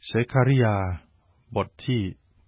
เซคาริยาบทที่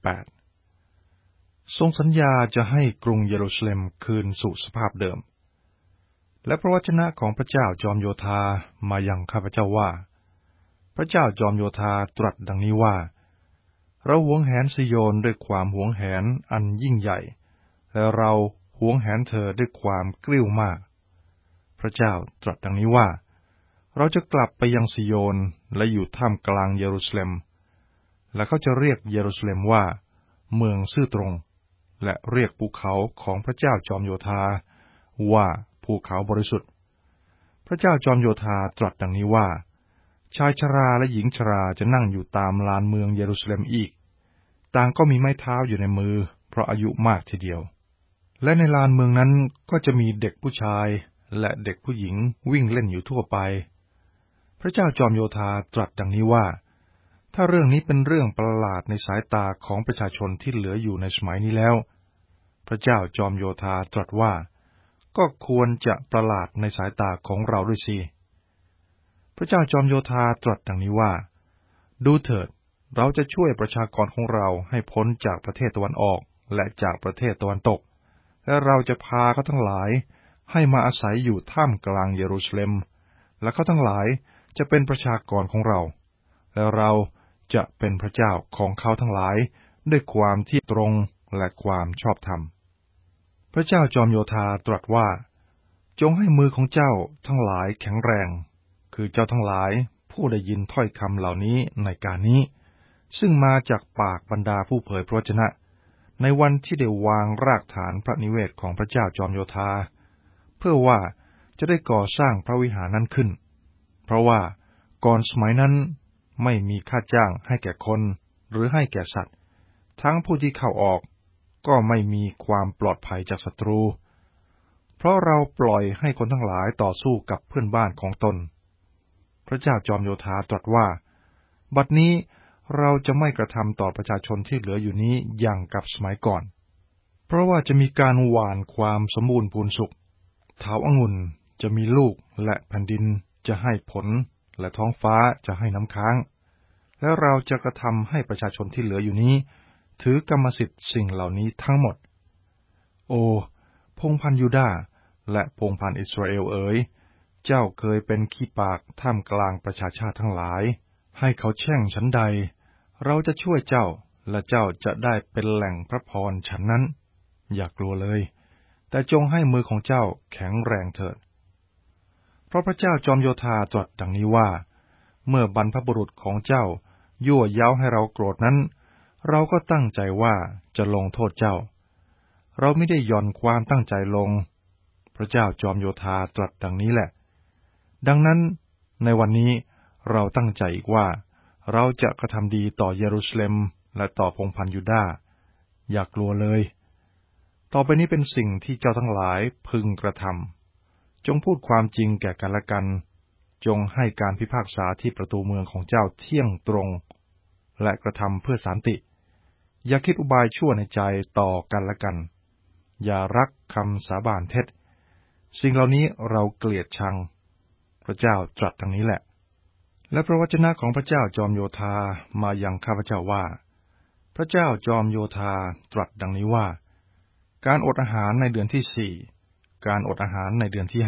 8ทรงสัญญาจะให้กรุงเยรูซาเล็มคืนสู่สภาพเดิมและพระวจนะของพระเจ้าจอมโยธามายังข้าพเจ้าว่าพระเจ้าจอมโยธาตรัสดังนี้ว่าเราหวงแหนซิโยนด้วยความหวงแหนอันยิ่งใหญ่และเราหวงแหนเธอด้วยความกริ้วมากพระเจ้าตรัสดังนี้ว่าเราจะกลับไปยังซิโยนและอยู่ท่ามกลางเยรูซาเล็มและเขาจะเรียกเยรูซาเล็มว่าเมืองซื่อตรงและเรียกภูเขาของพระเจ้าจอมโยธาว่าภูเขาบริสุทธิ์พระเจ้าจอมโยธาตรัสดังนี้ว่าชายชราและหญิงชราจะนั่งอยู่ตามลานเมืองเยรูซาเล็มอีกต่างก็มีไม้เท้าอยู่ในมือเพราะอายุมากทีเดียวและในลานเมืองนั้นก็จะมีเด็กผู้ชายและเด็กผู้หญิงวิ่งเล่นอยู่ทั่วไปพระเจ้าจอมโยธาตรัสดังนี้ว่าถ้าเรื่องนี้เป็นเรื่องประหลาดในสายตาของประชาชนที่เหลืออยู่ในสมัยนี้แล้วพระเจ้าจอมโยธาตรัสว่าก็ควรจะประหลาดในสายตาของเราด้วยสิพระเจ้าจอมโยธาตรัสดังนี้ว่าดูเถิดเราจะช่วยประชากรของเราให้พ้นจากประเทศตะวันออกและจากประเทศตะวันตกและเราจะพาเขาทั้งหลายให้มาอาศัยอยู่ท่ามกลางเยรูซาเล็มและเขาทั้งหลายจะเป็นประชากรของเราและเราจะเป็นพระเจ้าของเขาทั้งหลายด้วยความที่ตรงและความชอบธรรมพระเจ้าจอมโยธาตรัสว่าจงให้มือของเจ้าทั้งหลายแข็งแรงคือเจ้าทั้งหลายผู้ได้ยินถ้อยคำเหล่านี้ในการนี้ซึ่งมาจากปากบรรดาผู้เผยพระวจนะในวันที่ได้วางรากฐานพระนิเวศของพระเจ้าจอมโยธาเพื่อว่าจะได้ก่อสร้างพระวิหารนั้นขึ้นเพราะว่าก่อนสมัยนั้นไม่มีค่าจ้างให้แก่คนหรือให้แก่สัตว์ทั้งผู้ที่เข้าออกก็ไม่มีความปลอดภัยจากศัตรูเพราะเราปล่อยให้คนทั้งหลายต่อสู้กับเพื่อนบ้านของตนพระเจ้าจอมโยธาตรัสว่าบัดนี้เราจะไม่กระทำต่อประชาชนที่เหลืออยู่นี้อย่างกับสมัยก่อนเพราะว่าจะมีการหว่านความสมบูรณ์พูนสุขเถาองุ่นจะมีลูกและแผ่นดินจะให้ผลและท้องฟ้าจะให้น้ำค้างและเราจะกระทำให้ประชาชนที่เหลืออยู่นี้ถือกรรมสิทธิ์สิ่งเหล่านี้ทั้งหมดโอ้พงศ์พันธุ์ยูดาห์และพงศ์พันธุ์อิสราเอลเอ๋ยเจ้าเคยเป็นขี้ปากท่ามกลางประชาชาติทั้งหลายให้เขาแช่งฉันใดเราจะช่วยเจ้าและเจ้าจะได้เป็นแหล่งพระพรฉันนั้นอย่ากลัวเลยแต่จงให้มือของเจ้าแข็งแรงเถิดเพราะพระเจ้าจอมโยธาตรัสดังนี้ว่าเมื่อบรรพบุรุษของเจ้ายั่วเย้าให้เราโกรธนั้นเราก็ตั้งใจว่าจะลงโทษเจ้าเราไม่ได้หย่อนความตั้งใจลงพระเจ้าจอมโยธาตรัสดังนี้แหละดังนั้นในวันนี้เราตั้งใจอีกว่าเราจะกระทำดีต่อเยรูซาเล็มและต่อพงศ์พันธุ์ยูดาห์อย่ากลัวเลยต่อไปนี้เป็นสิ่งที่เจ้าทั้งหลายพึงกระทำจงพูดความจริงแก่กันและกันจงให้การพิพากษาที่ประตูเมืองของเจ้าเที่ยงตรงและกระทำเพื่อสันติอย่าคิดอุบายชั่วในใจต่อกันและกันอย่ารักคำสาบานเท็จสิ่งเหล่านี้เราเกลียดชังพระเจ้าตรัสดังนี้แหละและพระวจนะของพระเจ้าจอมโยธามายังข้าพเจ้าว่าพระเจ้าจอมโยธาตรัสดังนี้ว่าการอดอาหารในเดือนที่4การอดอาหารในเดือนที่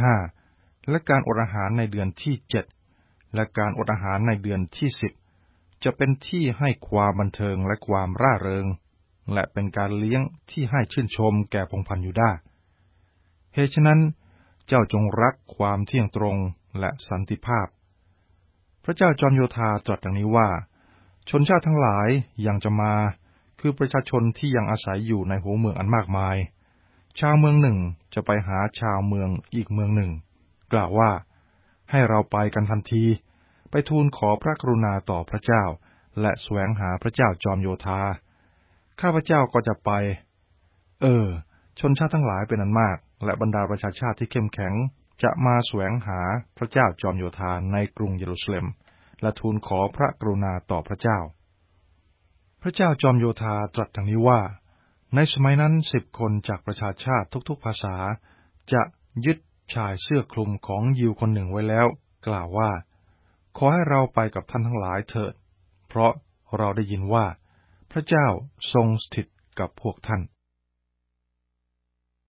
5และการอดอาหารในเดือนที่7และการอดอาหารในเดือนที่10จะเป็นที่ให้ความบันเทิงและความร่าเริงและเป็นการเลี้ยงที่ให้ชื่นชมแก่พงศ์พันธุ์ยูดาห์เหตุฉะนั้นเจ้าจงรักความเที่ยงตรงและสันติภาพพระเจ้าจอมโยธาตรัสดังนี้ว่าชนชาติทั้งหลายยังจะมาคือประชาชนที่ยังอาศัยอยู่ในหัวเมืองอันมากมายชาวเมืองหนึ่งจะไปหาชาวเมืองอีกเมืองหนึ่งกล่าวว่าให้เราไปกันทันทีไปทูลขอพระกรุณาต่อพระเจ้าและแสวงหาพระเจ้าจอมโยธาข้าพเจ้าก็จะไปชนชาติทั้งหลายเป็นอันมากและบรรดาประชาชาติที่เข้มแข็งจะมาแสวงหาพระเจ้าจอมโยธาในกรุงเยรูซาเล็มและทูลขอพระกรุณาต่อพระเจ้าพระเจ้าจอมโยธาตรัสดังนี้ว่าในสมัยนั้น10 คนจากประชาชาติทุกๆภาษาจะยึดชายเสื้อคลุมของยิวคนหนึ่งไว้แล้วกล่าวว่าขอให้เราไปกับท่านทั้งหลายเถิดเพราะเราได้ยินว่าพระเจ้าทรงสถิตกับพวกท่าน